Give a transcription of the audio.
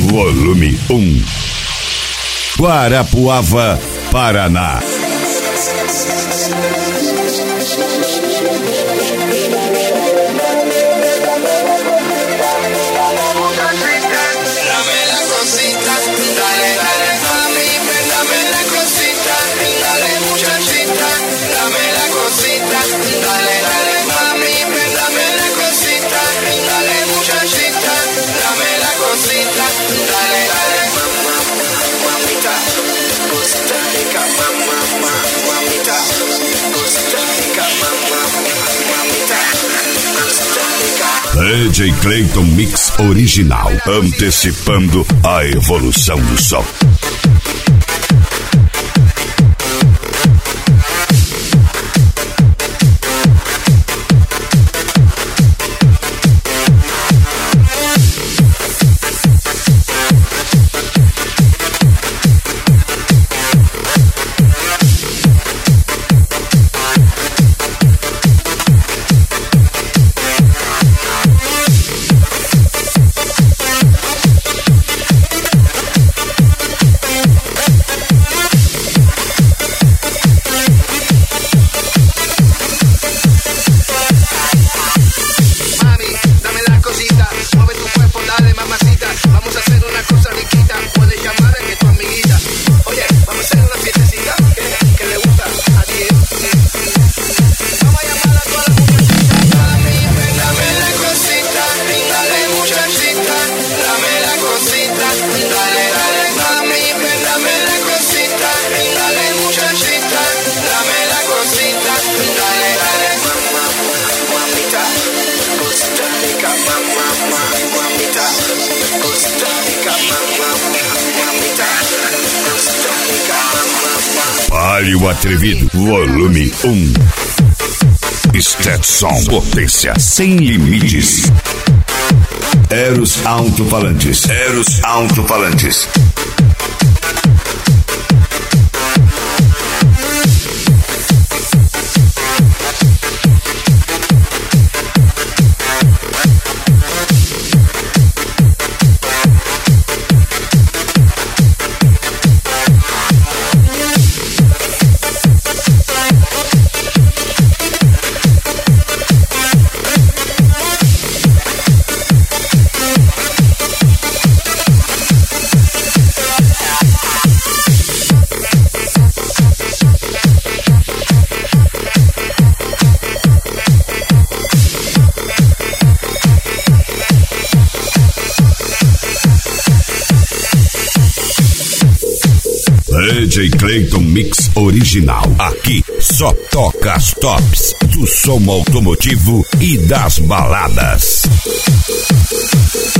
volume 1. Guarapuava, Paraná. DJ Clayton Mix original, antecipando a evolução do som. Palio Atrevido, volume 1. Stetson, potência sem limites. Eros Alto-Falantes. Eros Alto-Falantes. DJ Clayton Mix original. Aqui só toca as tops do som automotivo e das baladas.